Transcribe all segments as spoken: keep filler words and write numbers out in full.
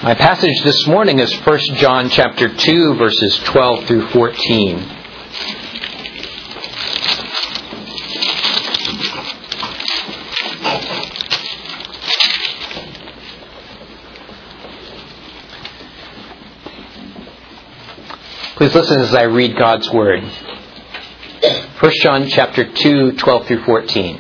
My passage this morning is First John chapter two, verses twelve through fourteen. Please listen as I read God's Word. First John chapter two, twelve through fourteen.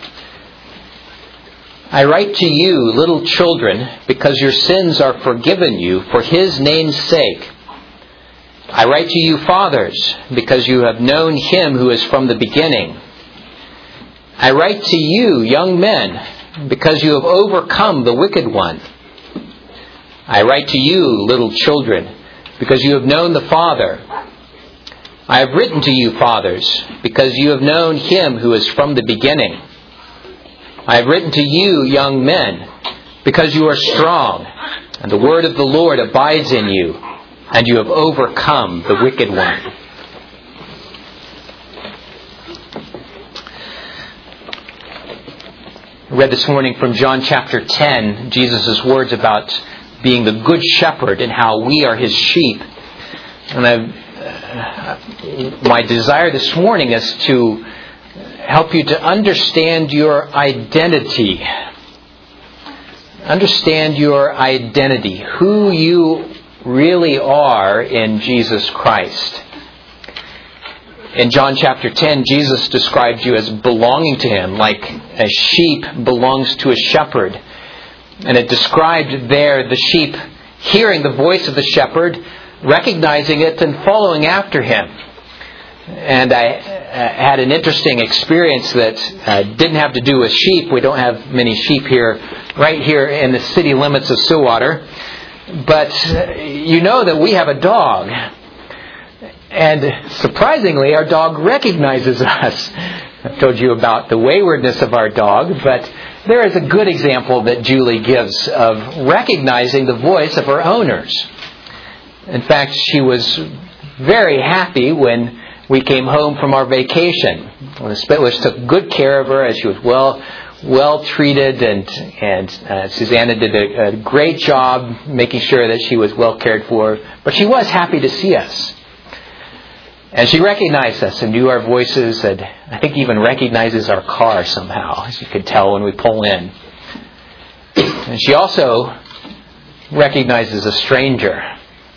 I write to you, little children, because your sins are forgiven you for His name's sake. I write to you, fathers, because you have known Him who is from the beginning. I write to you, young men, because you have overcome the wicked one. I write to you, little children, because you have known the Father. I have written to you, fathers, because you have known Him who is from the beginning. I have written to you, young men, because you are strong, and the word of the Lord abides in you, and you have overcome the wicked one. I read this morning from John chapter ten, Jesus' words about being the good shepherd and how we are His sheep. And I, my desire this morning is to help you to understand your identity. Understand your identity. Who you really are in Jesus Christ. In John chapter ten, Jesus described you as belonging to Him, like a sheep belongs to a shepherd. And it described there the sheep hearing the voice of the shepherd, recognizing it and following after Him. And I uh, had an interesting experience that uh, didn't have to do with sheep. We don't have many sheep here, right here in the city limits of Stillwater. But uh, you know that we have a dog. And surprisingly, our dog recognizes us. I've told you about the waywardness of our dog, but there is a good example that Julie gives of recognizing the voice of her owners. In fact, she was very happy when we came home from our vacation. When the Spittlers took good care of her, as she was well well treated, and and uh, Susanna did a, a great job making sure that she was well cared for. But she was happy to see us. And she recognized us and knew our voices, and I think even recognizes our car somehow, as you could tell when we pull in. And she also recognizes a stranger.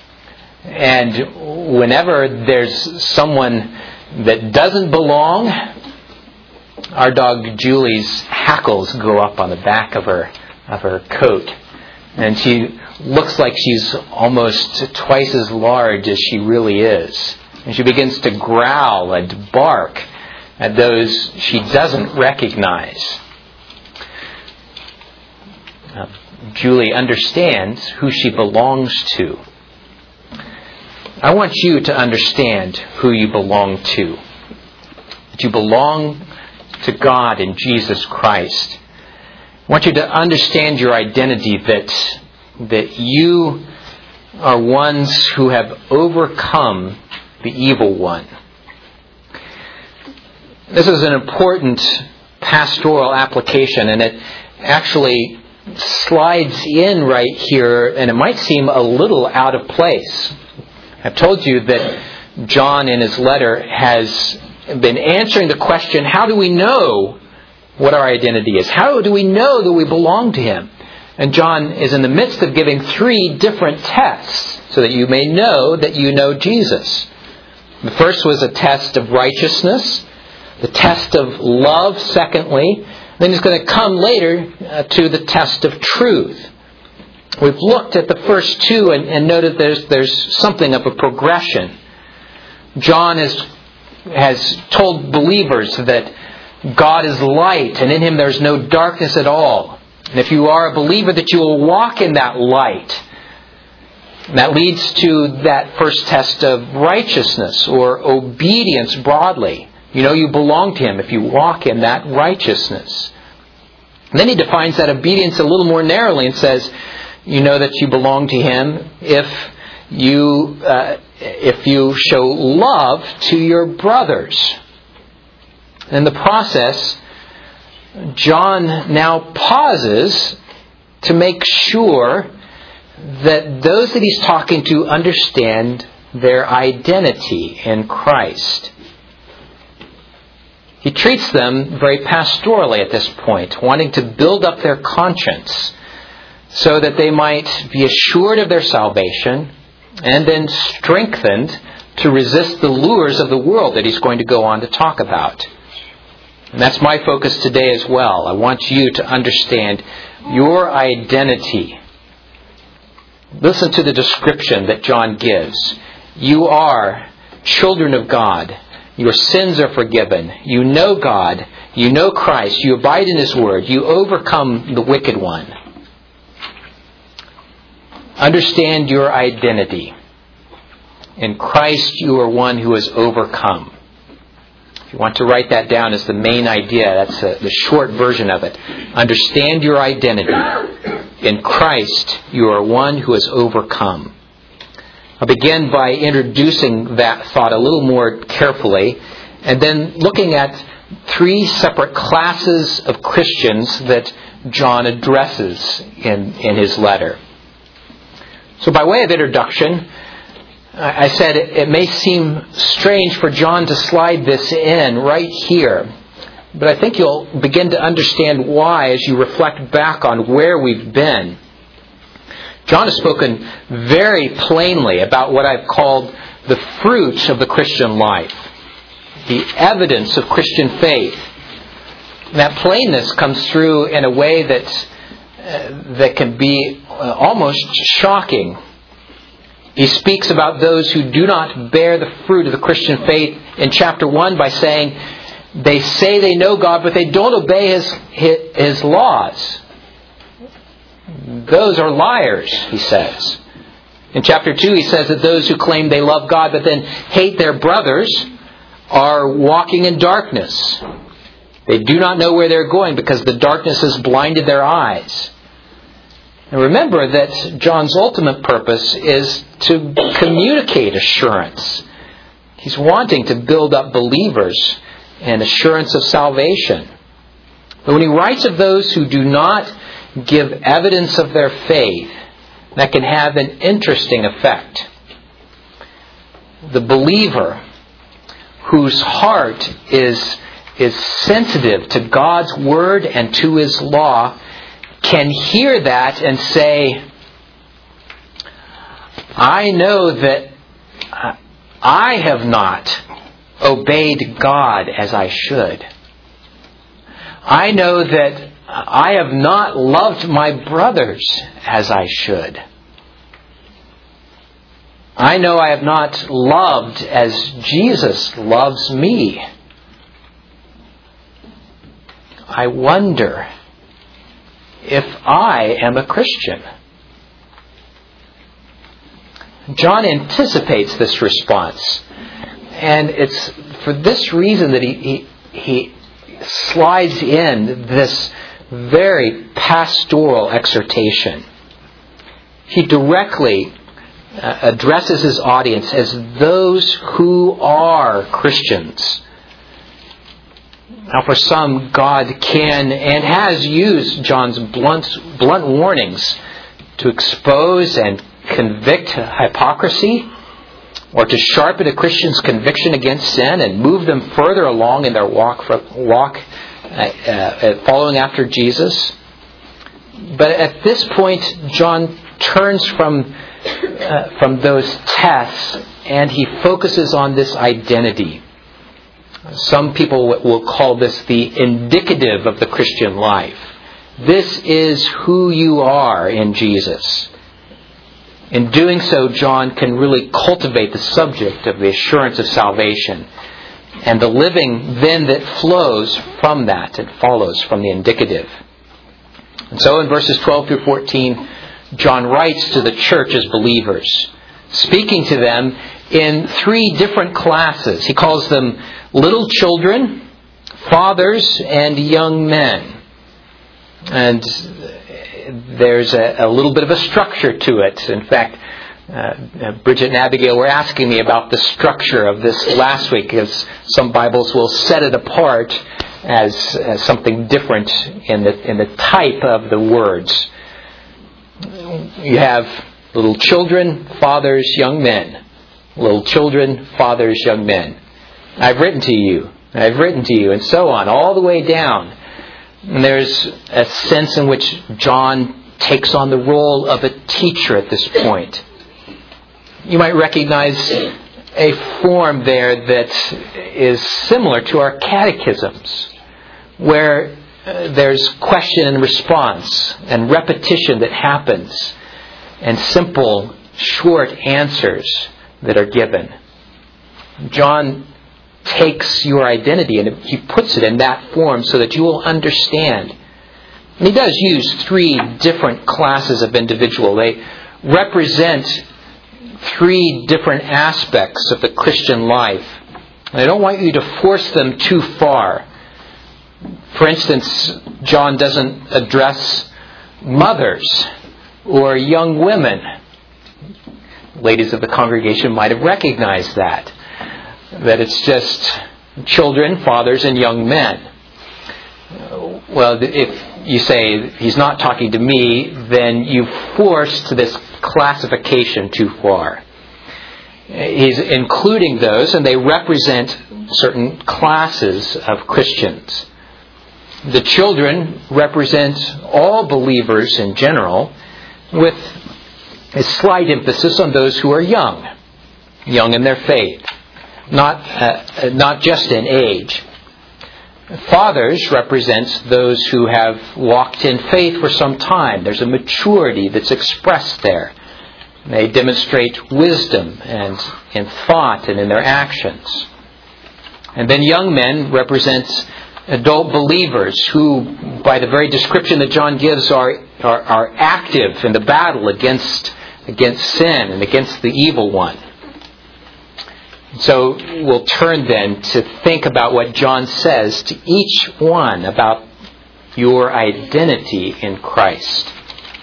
And whenever there's someone that doesn't belong, our dog Julie's hackles go up on the back of her of her coat. And she looks like she's almost twice as large as she really is. And she begins to growl and bark at those she doesn't recognize. Uh, Julie understands who she belongs to. I want you to understand who you belong to. That you belong to God in Jesus Christ. I want you to understand your identity, that, that you are ones who have overcome the evil one. This is an important pastoral application, and it actually slides in right here, and it might seem a little out of place. I've told you that John in his letter has been answering the question, how do we know what our identity is? How do we know that we belong to Him? And John is in the midst of giving three different tests so that you may know that you know Jesus. The first was a test of righteousness, the test of love, secondly. Then he's going to come later uh, to the test of truth. We've looked at the first two and, and noted there's there's something of a progression. John is, has told believers that God is light, and in Him there's no darkness at all. And if you are a believer, that you will walk in that light. And that leads to that first test of righteousness or obedience broadly. You know you belong to Him if you walk in that righteousness. And then he defines that obedience a little more narrowly and says, you know that you belong to Him if you uh, if you show love to your brothers. In the process, John now pauses to make sure that those that he's talking to understand their identity in Christ. He treats them very pastorally at this point, wanting to build up their conscience so that they might be assured of their salvation and then strengthened to resist the lures of the world that he's going to go on to talk about. And that's my focus today as well. I want you to understand your identity. Listen to the description that John gives. You are children of God. Your sins are forgiven. You know God. You know Christ. You abide in His Word. You overcome the wicked one. Understand your identity. In Christ you are one who has overcome. If you want to write that down as the main idea, that's a, the short version of it. Understand your identity. In Christ you are one who has overcome. I'll begin by introducing that thought a little more carefully, and then looking at three separate classes of Christians that John addresses in, in his letter. So by way of introduction, I said it, it may seem strange for John to slide this in right here, but I think you'll begin to understand why as you reflect back on where we've been. John has spoken very plainly about what I've called the fruit of the Christian life, the evidence of Christian faith. And that plainness comes through in a way that, uh, that can be uh, almost shocking. He speaks about those who do not bear the fruit of the Christian faith in chapter one by saying they say they know God, but they don't obey His, His, His laws. Those are liars, he says. In chapter two, he says that those who claim they love God but then hate their brothers are walking in darkness. They do not know where they're going because the darkness has blinded their eyes. And remember that John's ultimate purpose is to communicate assurance. He's wanting to build up believers in assurance of salvation. But when he writes of those who do not give evidence of their faith, that can have an interesting effect. The believer whose heart is, is sensitive to God's Word and to His law can hear that and say, I know that I have not obeyed God as I should. I know that I have not loved my brothers as I should. I know I have not loved as Jesus loves me. I wonder if I am a Christian. John anticipates this response. And it's for this reason that he, he, he slides in this very pastoral exhortation. He directly uh, addresses his audience as those who are Christians. Now, for some, God can and has used John's blunt, blunt warnings to expose and convict hypocrisy, or to sharpen a Christian's conviction against sin and move them further along in their walk, for, walk uh, uh, following after Jesus. But at this point, John turns from uh, from those tests and he focuses on this identity. Some people will call this the indicative of the Christian life. This is who you are in Jesus. In doing so, John can really cultivate the subject of the assurance of salvation and the living then that flows from that and follows from the indicative. And so in verses twelve through fourteen, John writes to the church as believers, speaking to them in three different classes. He calls them little children, fathers, and young men. And there's a, a little bit of a structure to it. In fact, uh, Bridget and Abigail were asking me about the structure of this last week, because some Bibles will set it apart as, as something different in the in the type of the words. You have Little children, fathers, young men. Little children, fathers, young men. I've written to you. I've written to you, and so on, all the way down. And there's a sense in which John takes on the role of a teacher at this point. You might recognize a form there that is similar to our catechisms, where uh, there's question and response and repetition that happens, and simple, short answers that are given. John takes your identity and he puts it in that form so that you will understand. And he does use three different classes of individual. They represent three different aspects of the Christian life. And I don't want you to force them too far. For instance, John doesn't address mothers or young women. Ladies of the congregation might have recognized that. That it's just children, fathers, and young men. Well, if you say he's not talking to me, then you've forced this classification too far. He's including those, and they represent certain classes of Christians. The children represent all believers in general, with a slight emphasis on those who are young, young in their faith, not uh, not just in age. Fathers represent those who have walked in faith for some time. There's a maturity that's expressed there. They demonstrate wisdom and in thought and in their actions. And then young men represent adult believers who, by the very description that John gives, are are, are active in the battle against against sin and against the evil one. So we'll turn then to think about what John says to each one about your identity in Christ.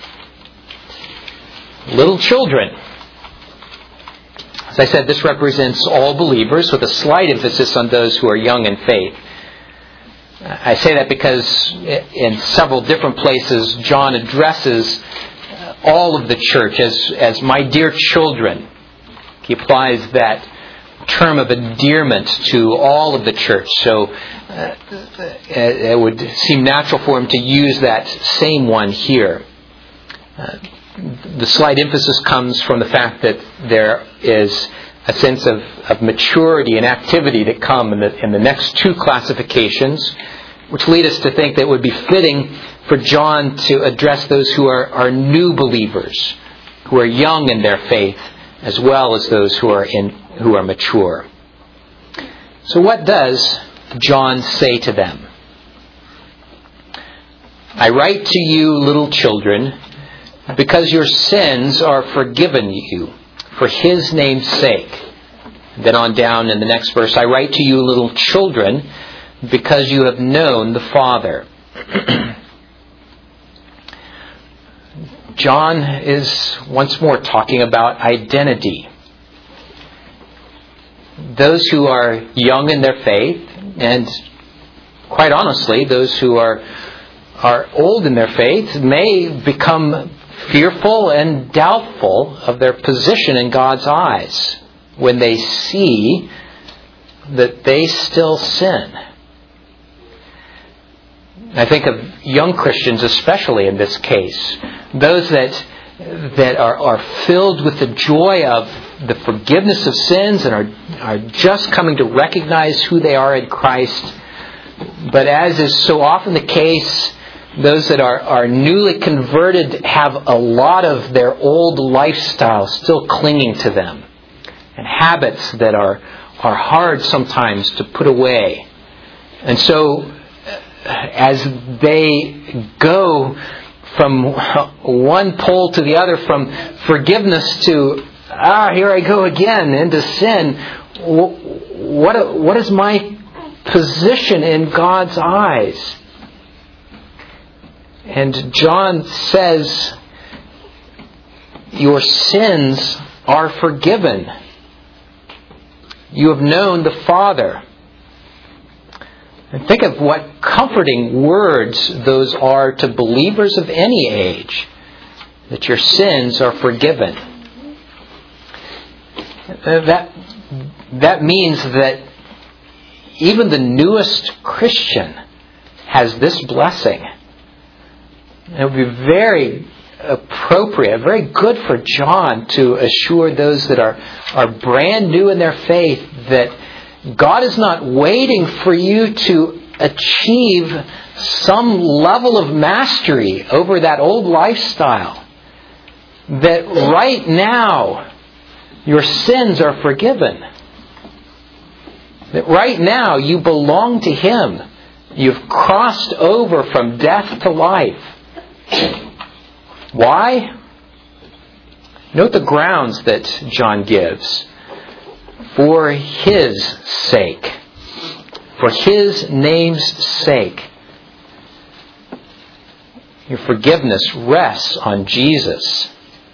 Little children. As I said, this represents all believers with a slight emphasis on those who are young in faith. I say that because in several different places John addresses all of the church as, as my dear children. He applies that term of endearment to all of the church. So uh, it would seem natural for him to use that same one here. Uh, the slight emphasis comes from the fact that there is a sense of, of maturity and activity that come in the, in the next two classifications, which lead us to think that it would be fitting for John to address those who are, are new believers, who are young in their faith, as well as those who are in who are mature. So what does John say to them? I write to you, little children, because your sins are forgiven you for his name's sake. Then on down in the next verse, I write to you, little children, because you have known the Father. John is once more talking about identity. Those who are young in their faith, and quite honestly, those who are are old in their faith, may become fearful and doubtful of their position in God's eyes when they see that they still sin. I think of young Christians especially in this case. Those that that are, are filled with the joy of the forgiveness of sins and are, are just coming to recognize who they are in Christ. But as is so often the case, those that are, are newly converted have a lot of their old lifestyle still clinging to them. And habits that are, are hard sometimes to put away. And so as they go from one pole to the other, from forgiveness to, ah, here I go again, into sin, what, what is my position in God's eyes? And John says, your sins are forgiven. You have known the Father. And think of what comforting words those are to believers of any age. that your sins are forgiven. That, that means that even the newest Christian has this blessing. It would be very appropriate, very good for John to assure those that are, are brand new in their faith that God is not waiting for you to achieve some level of mastery over that old lifestyle. That right now your sins are forgiven. That right now you belong to Him. You've crossed over from death to life. Why? Note the grounds that John gives. For His sake. For His name's sake. Your forgiveness rests on Jesus.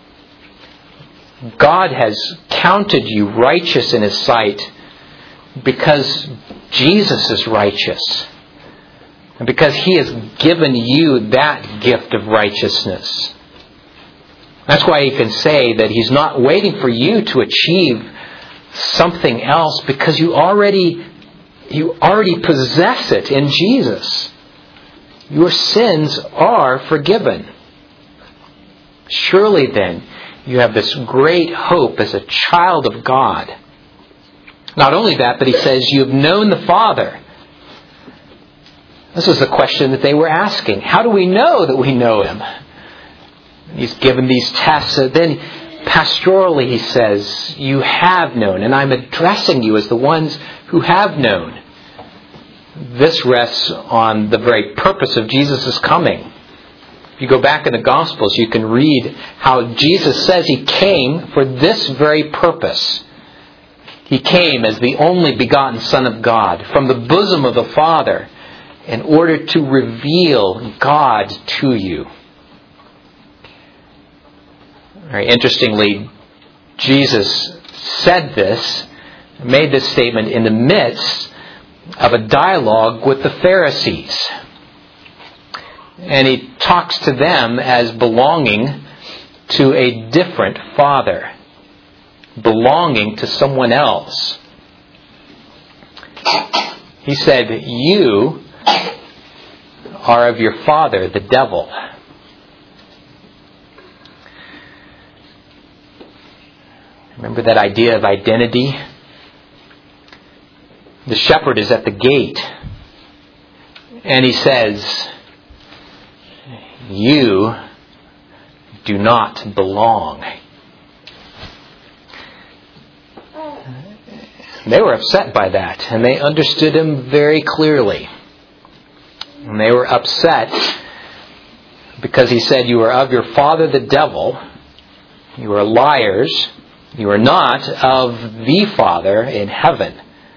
God has counted you righteous in His sight because Jesus is righteous. And because He has given you that gift of righteousness. That's why He can say that He's not waiting for you to achieve something else, because you already you already possess it in Jesus. Your sins are forgiven. Surely then, you have this great hope as a child of God. Not only that, but He says you have known the Father. This was the question that they were asking. How do we know that we know Him? He's given these tests. And then pastorally He says, you have known. And I'm addressing you as the ones who have known. This rests on the very purpose of Jesus' coming. If you go back in the Gospels, you can read how Jesus says He came for this very purpose. He came as the only begotten Son of God from the bosom of the Father in order to reveal God to you. Very interestingly, Jesus said this, made this statement in the midst of a dialogue with the Pharisees. And He talks to them as belonging to a different father, belonging to someone else. He said, you are of your father, the devil. Remember that idea of identity? The shepherd is at the gate, and he says, you do not belong. They were upset by that, and they understood Him very clearly. And they were upset because He said, you are of your father the devil, you are liars, you are not of the Father in heaven.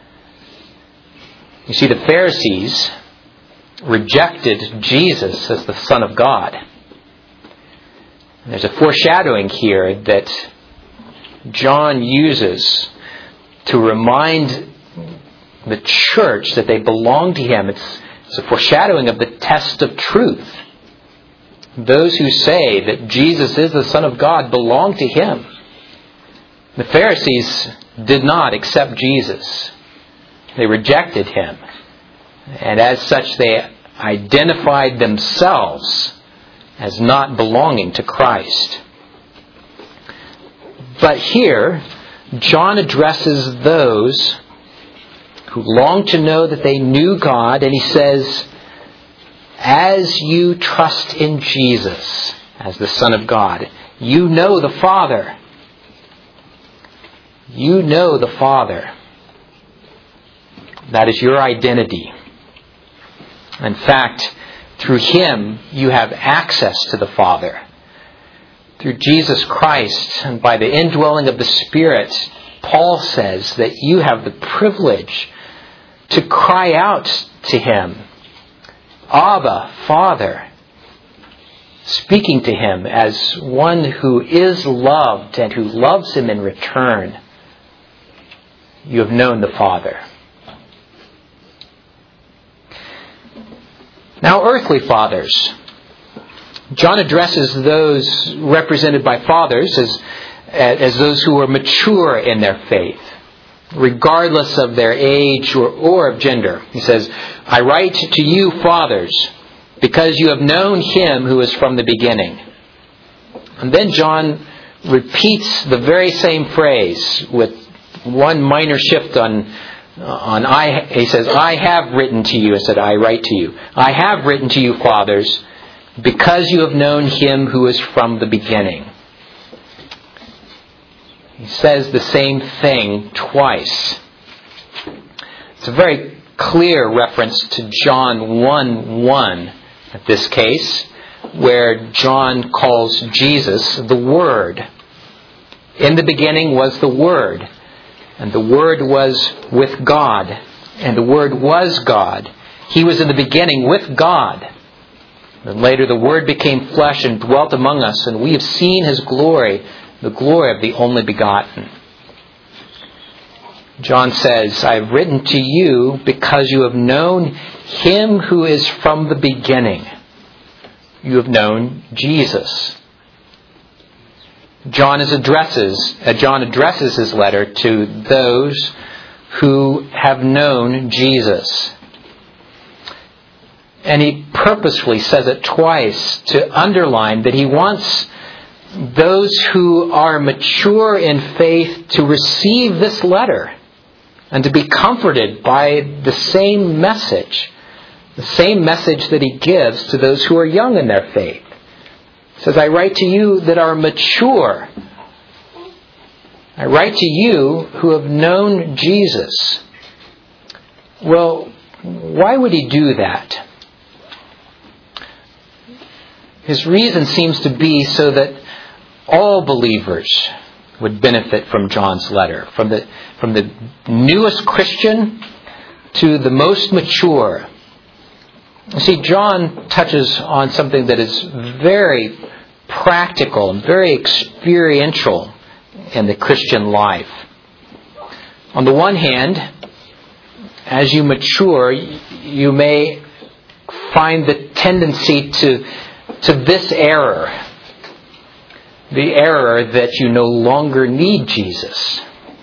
You see, the Pharisees rejected Jesus as the Son of God. And there's a foreshadowing here that John uses to remind the church that they belong to Him. It's, it's a foreshadowing of the test of truth. Those who say that Jesus is the Son of God belong to Him. The Pharisees did not accept Jesus. They rejected Him. And as such, they identified themselves as not belonging to Christ. But here, John addresses those who long to know that they knew God, and he says, as you trust in Jesus as the Son of God, you know the Father. You know the Father. That is your identity. In fact, through Him, you have access to the Father. Through Jesus Christ, and by the indwelling of the Spirit, Paul says that you have the privilege to cry out to Him, Abba, Father, speaking to Him as one who is loved and who loves Him in return. You have known the Father. Now, earthly fathers, John addresses those represented by fathers as, as those who are mature in their faith, regardless of their age or, or of gender. He says, I write to you, fathers, because you have known him who is from the beginning. And then John repeats the very same phrase with one minor shift on on I. He says, I have written to you, instead I write to you. I have written to you, fathers, because you have known him who is from the beginning. He says the same thing twice. It's a very clear reference to John one one in this case, where John calls Jesus the Word. In the beginning was the Word, and the Word was with God, and the Word was God. He was in the beginning with God. And later the Word became flesh and dwelt among us, and we have seen his glory, the glory of the only begotten. John says, I have written to you because you have known him who is from the beginning. You have known Jesus. John is addresses, uh, John addresses his letter to those who have known Jesus. And he purposefully says it twice to underline that he wants those who are mature in faith to receive this letter and to be comforted by the same message, the same message that he gives to those who are young in their faith. He says, I write to you that are mature. I write to you who have known Jesus. Well, why would he do that? His reason seems to be so that all believers would benefit from John's letter, from the from the newest Christian to the most mature. You see, John touches on something that is very practical and very experiential in the Christian life. On the one hand, as you mature, you may find the tendency to to this error. The error that you no longer need Jesus.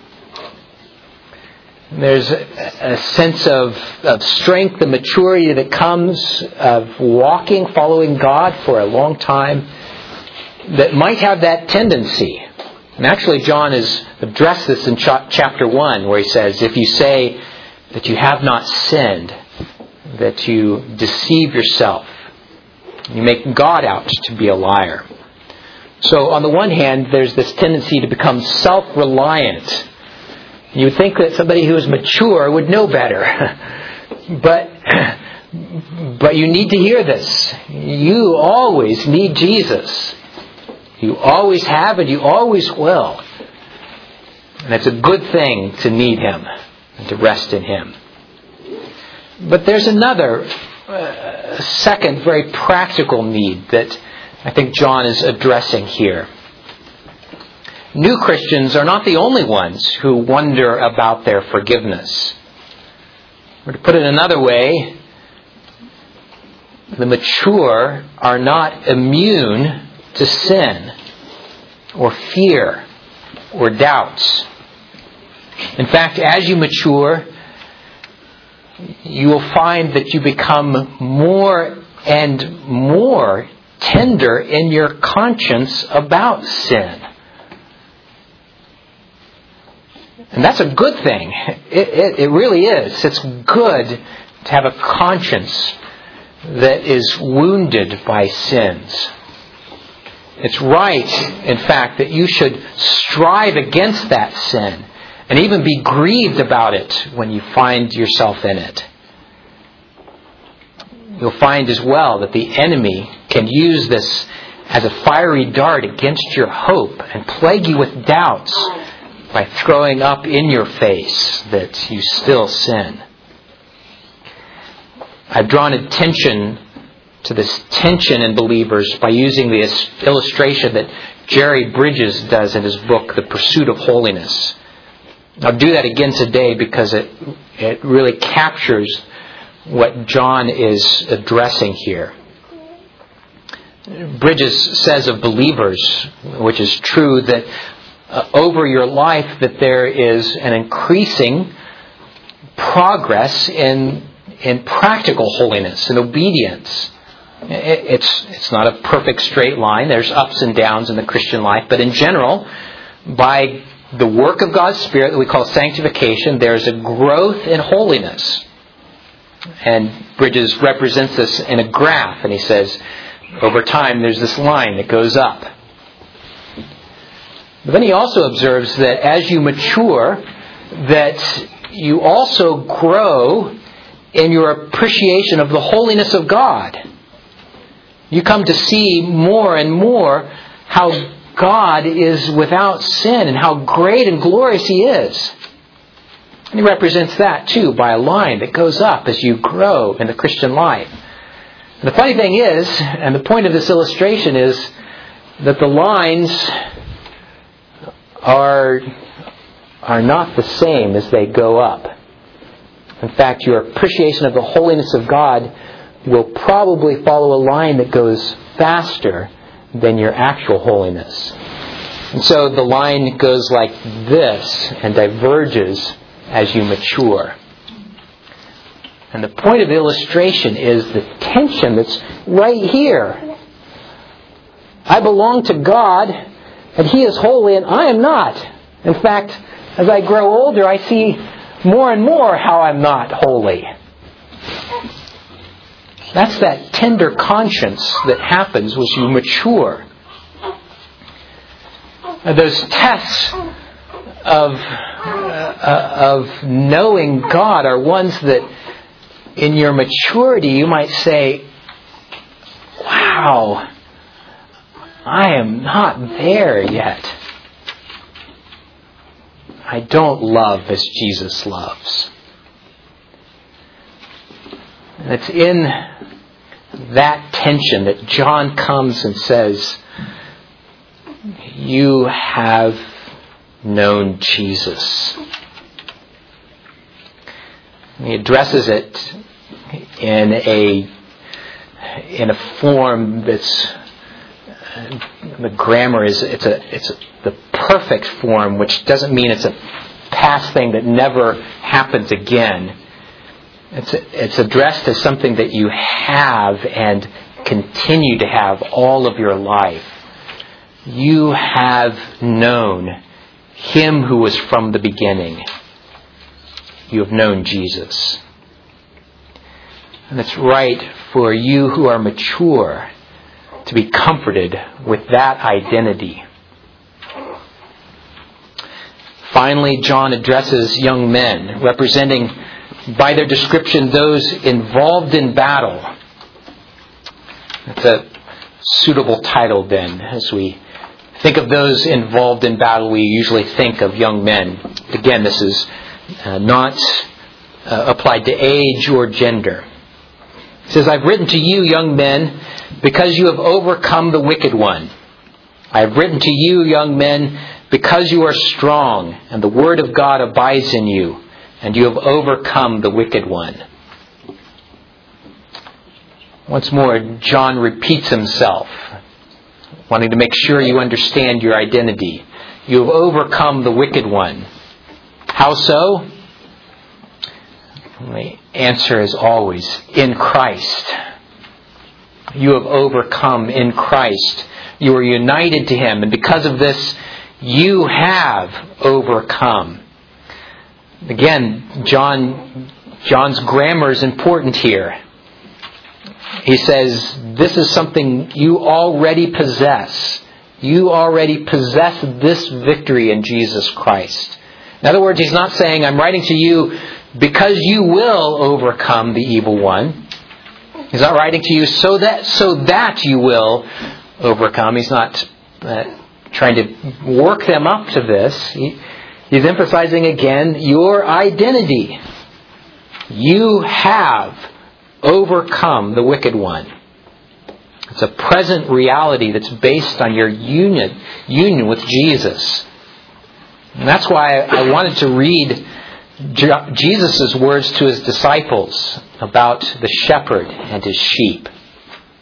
There's a, a sense of, of strength and maturity that comes of walking, following God for a long time that might have that tendency. And actually John has addressed this in ch- chapter one, where he says, if you say that you have not sinned, that you deceive yourself, you make God out to be a liar. So on the one hand, there's this tendency to become self-reliant. You would think that somebody who is mature would know better. but, but you need to hear this. You always need Jesus. You always have and you always will. And it's a good thing to need him and to rest in him. But there's another, uh, second, very practical need that I think John is addressing here. New Christians are not the only ones who wonder about their forgiveness. Or to put it another way, the mature are not immune to sin or fear or doubts. In fact, as you mature, you will find that you become more and more tender in your conscience about sin. And that's a good thing. It, it, it really is. It's good to have a conscience that is wounded by sins. It's right, in fact, that you should strive against that sin and even be grieved about it when you find yourself in it. You'll find as well that the enemy can use this as a fiery dart against your hope and plague you with doubts by throwing up in your face that you still sin. I've drawn attention to this tension in believers by using this illustration that Jerry Bridges does in his book, The Pursuit of Holiness. I'll do that again today because it it really captures what John is addressing here. Bridges says of believers, which is true, that uh, over your life that there is an increasing progress in in practical holiness and obedience. It's it's not a perfect straight line. There's ups and downs in the Christian life, but in general, by the work of God's Spirit that we call sanctification, there's a growth in holiness. And Bridges represents this in a graph, and he says, over time there's this line that goes up. But then he also observes that as you mature, that you also grow in your appreciation of the holiness of God. You come to see more and more how God is without sin and how great and glorious He is. And He represents that too by a line that goes up as you grow in the Christian life. And the funny thing is, and the point of this illustration is, that the lines are, are not the same as they go up. In fact, your appreciation of the holiness of God will probably follow a line that goes faster than your actual holiness. And so the line goes like this and diverges as you mature. And the point of the illustration is the tension that's right here. I belong to God, and He is holy, and I am not. In fact, as I grow older, I see more and more how I'm not holy. That's that tender conscience that happens as you mature. Those tests of uh, of knowing God are ones that in your maturity you might say, wow, I am not there yet. I don't love as Jesus loves. And it's in that tension that John comes and says, you have known Jesus. And he addresses it in a in a form that's uh, the grammar is it's a it's a, the perfect form, which doesn't mean it's a past thing that never happens again. It's it's addressed as something that you have and continue to have all of your life. You have known Him who was from the beginning. You have known Jesus. And it's right for you who are mature to be comforted with that identity. Finally, John addresses young men, representing by their description those involved in battle. That's a suitable title then. As we think of those involved in battle, we usually think of young men. Again, this is uh, not uh, applied to age or gender. It says, I've written to you, young men, because you have overcome the wicked one. I have written to you, young men, because you are strong, and the word of God abides in you, and you have overcome the wicked one. Once more, John repeats himself, wanting to make sure you understand your identity. You have overcome the wicked one. How so? The answer is always, in Christ. You have overcome in Christ. You are united to Him, and because of this, you have overcome. Again, John, John's grammar is important here. He says, this is something you already possess. You already possess this victory in Jesus Christ. In other words, he's not saying, I'm writing to you because you will overcome the evil one. He's not writing to you so that so that you will overcome. He's not uh, trying to work them up to this. He, he's emphasizing again your identity. You have overcome the wicked one. It's a present reality that's based on your union, union with Jesus. And that's why I wanted to read Jesus' words to His disciples about the shepherd and his sheep.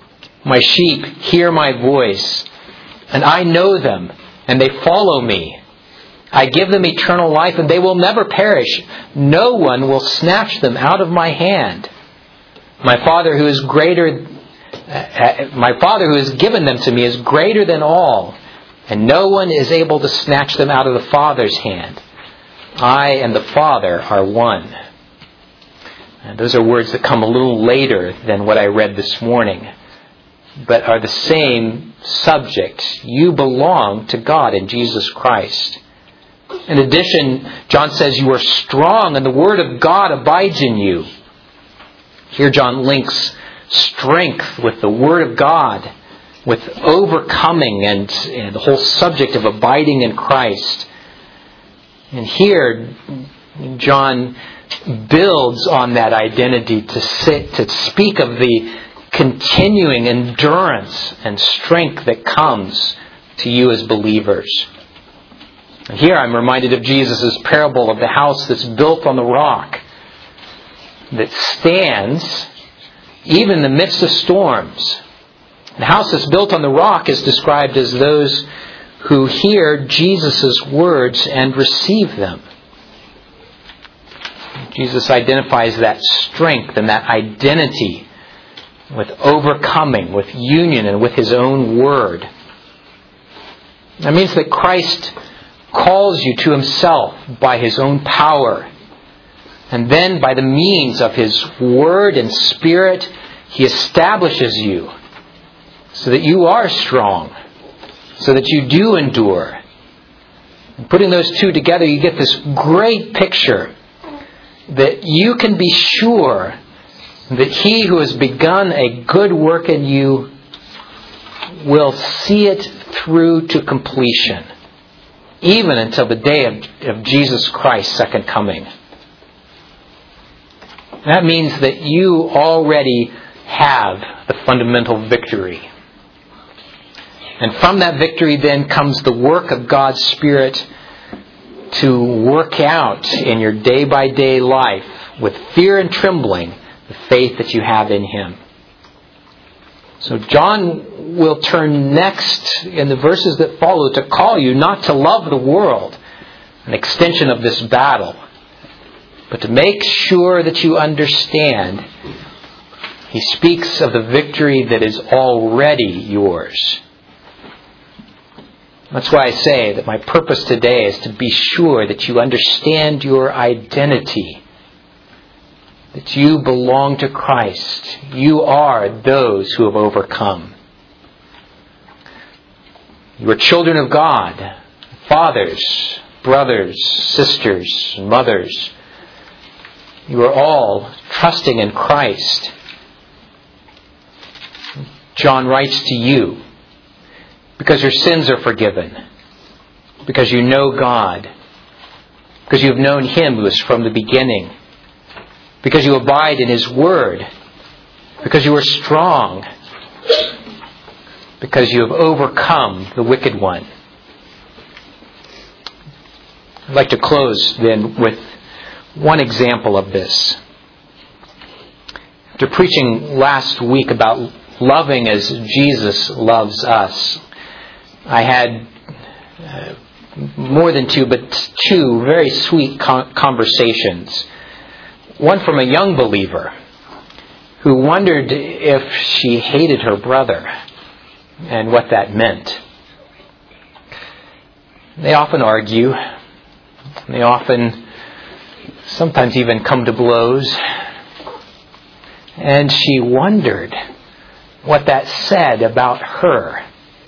My sheep hear my voice, and I know them, and they follow me. I give them eternal life, and they will never perish. No one will snatch them out of my hand. My Father who is greater, uh, my Father who has given them to me is greater than all, and no one is able to snatch them out of the Father's hand. I and the Father are one. And those are words that come a little later than what I read this morning, but are the same subject. You belong to God in Jesus Christ. In addition, John says you are strong and the Word of God abides in you. Here John links strength with the Word of God, with overcoming and, and the whole subject of abiding in Christ. And here John builds on that identity to sit, to speak of the continuing endurance and strength that comes to you as believers. And here I'm reminded of Jesus' parable of the house that's built on the rock, that stands even in the midst of storms. The house that's built on the rock is described as those who hear Jesus' words and receive them. Jesus identifies that strength and that identity with overcoming, with union, and with His own Word. That means that Christ calls you to Himself by His own power. And then by the means of His Word and Spirit, He establishes you so that you are strong, so that you do endure. And putting those two together, you get this great picture that you can be sure that He who has begun a good work in you will see it through to completion, even until the day of, of Jesus Christ's second coming. That means that you already have the fundamental victory. And from that victory then comes the work of God's Spirit to work out in your day-by-day life with fear and trembling the faith that you have in Him. So John will turn next in the verses that follow to call you not to love the world, an extension of this battle, but to make sure that you understand. He speaks of the victory that is already yours. That's why I say that my purpose today is to be sure that you understand your identity, that you belong to Christ. You are those who have overcome. You are children of God, fathers, brothers, sisters, mothers. You are all trusting in Christ. John writes to you because your sins are forgiven, because you know God, because you have known Him who is from the beginning, because you abide in His Word, because you are strong, because you have overcome the wicked one. I'd like to close then with one example of this. After preaching last week about loving as Jesus loves us, I had uh, more than two, but two very sweet con- conversations. One from a young believer who wondered if she hated her brother and what that meant. They often argue. They often, sometimes even come to blows. And she wondered what that said about her.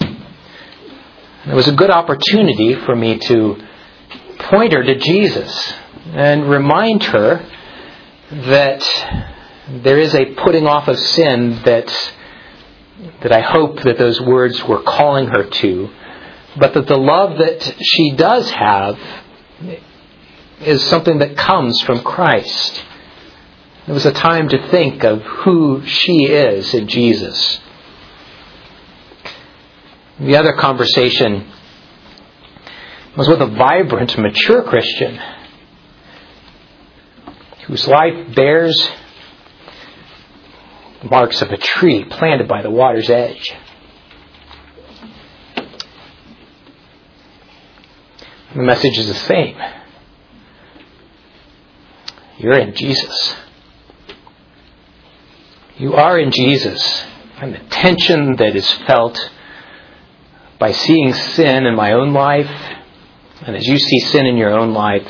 It was a good opportunity for me to point her to Jesus and remind her that there is a putting off of sin that that I hope that those words were calling her to, but that the love that she does have is something that comes from Christ. It was a time to think of who she is in Jesus. The other conversation was with a vibrant, mature Christian whose life bears the marks of a tree planted by the water's edge. The message is the same. You're in Jesus. You are in Jesus. And the tension that is felt by seeing sin in my own life, and as you see sin in your own life,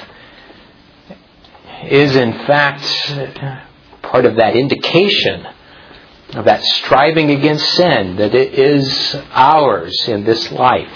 is in fact part of that indication of that striving against sin, that it is ours in this life.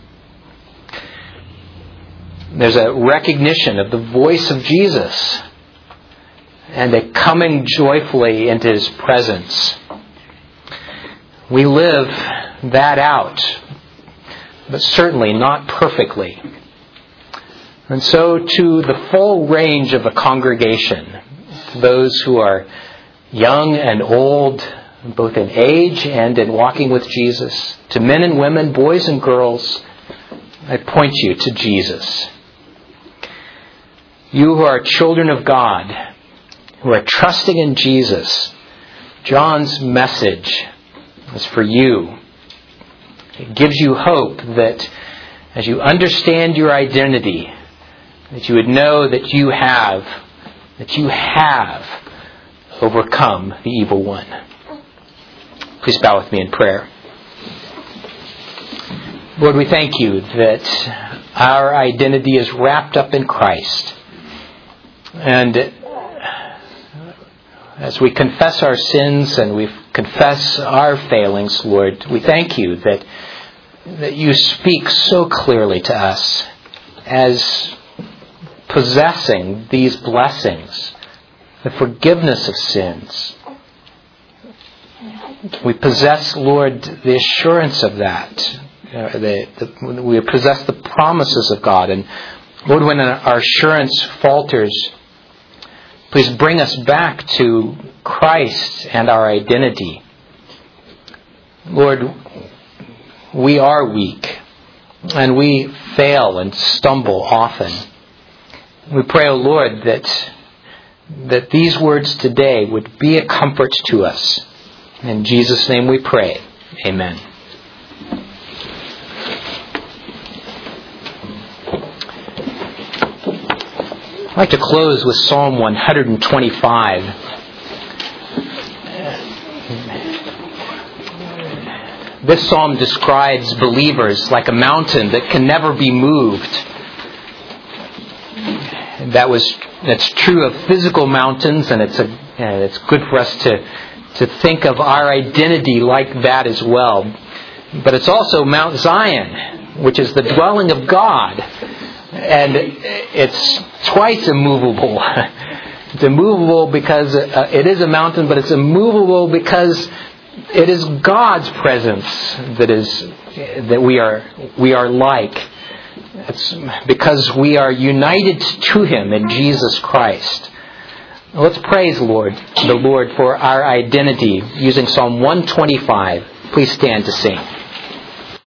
There's a recognition of the voice of Jesus and a coming joyfully into His presence. We live that out, but certainly not perfectly. And so to the full range of a congregation, those who are young and old, both in age and in walking with Jesus, to men and women, boys and girls, I point you to Jesus. You who are children of God, who are trusting in Jesus, John's message is for you. It gives you hope that as you understand your identity, that you would know that you have, that you have overcome the evil one. Please bow with me in prayer. Lord, we thank you that our identity is wrapped up in Christ. And as we confess our sins and we confess our failings, Lord, we thank you that, that you speak so clearly to us as possessing these blessings, the forgiveness of sins. We possess, Lord, the assurance of that. Uh, the, the, we possess the promises of God. And Lord, when our assurance falters, please bring us back to Christ and our identity. Lord, we are weak, and we fail and stumble often. We pray, O Lord, that, that these words today would be a comfort to us. In Jesus' name we pray. Amen. I'd like to close with Psalm one twenty-five. This psalm describes believers like a mountain that can never be moved. That was that's true of physical mountains, and it's a and it's good for us to to think of our identity like that as well. But it's also Mount Zion, which is the dwelling of God. And it's twice immovable. It's immovable because uh, it is a mountain, but it's immovable because it is God's presence that is that we are we are like. It's because we are united to Him in Jesus Christ. Let's praise Lord, the Lord for our identity using Psalm one twenty-five. Please stand to sing.